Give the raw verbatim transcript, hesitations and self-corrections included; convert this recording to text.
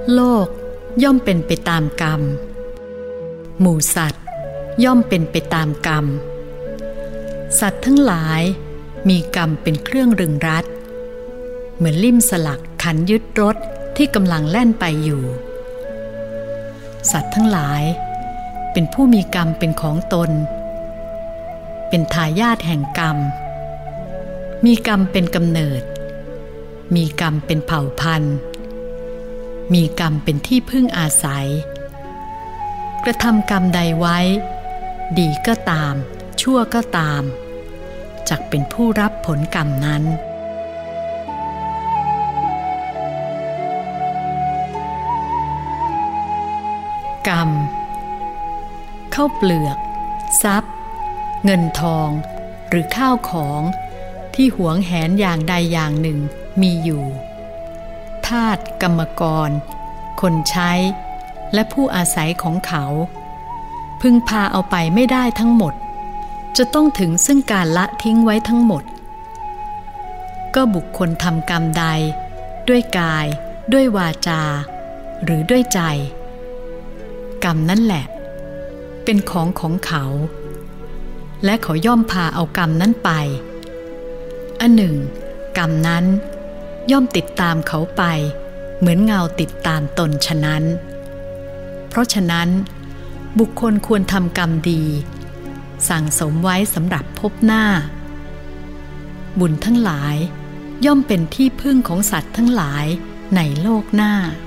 โลกย่อมเป็นไปตามกรรมหมู่สัตว์ย่อมเป็นไปตามกรรมสัตว์ทั้งหลายมีกรรมเป็นเครื่องรึงรัดเหมือนลิ่มสลักขันยึดรถที่กำลังแล่นไปอยู่สัตว์ทั้งหลายเป็นผู้มีกรรมเป็นของตนเป็นทายาทแห่งกรรมมีกรรมเป็นกำเนิดมีกรรมเป็นเผ่าพันธุ์มีกรรมเป็นที่พึ่งอาศัยกระทำกรรมใดไว้ดีก็ตามชั่วก็ตามจักเป็นผู้รับผลกรรมนั้นกรรมข้าวเปลือกทรัพย์เงินทองหรือข้าวของที่หวงแหนอย่างใดอย่างหนึ่งมีอยู่ทาสกรรมกรคนใช้และผู้อาศัยของเขาพึงพาเอาไปไม่ได้ทั้งหมดจะต้องถึงซึ่งการละทิ้งไว้ทั้งหมดก็บุคคลทำกรรมใดด้วยกายด้วยวาจาหรือด้วยใจกรรมนั่นแหละเป็นของของเขาและเขาย่อมพาเอากรรมนั้นไปอันหนึ่งกรรมนั้นย่อมติดตามเขาไปเหมือนเงาติดตามตนฉะนั้นเพราะฉะนั้นบุคคลควรทำกรรมดีสั่งสมไว้สำหรับพบหน้าบุญทั้งหลายย่อมเป็นที่พึ่งของสัตว์ทั้งหลายในโลกหน้า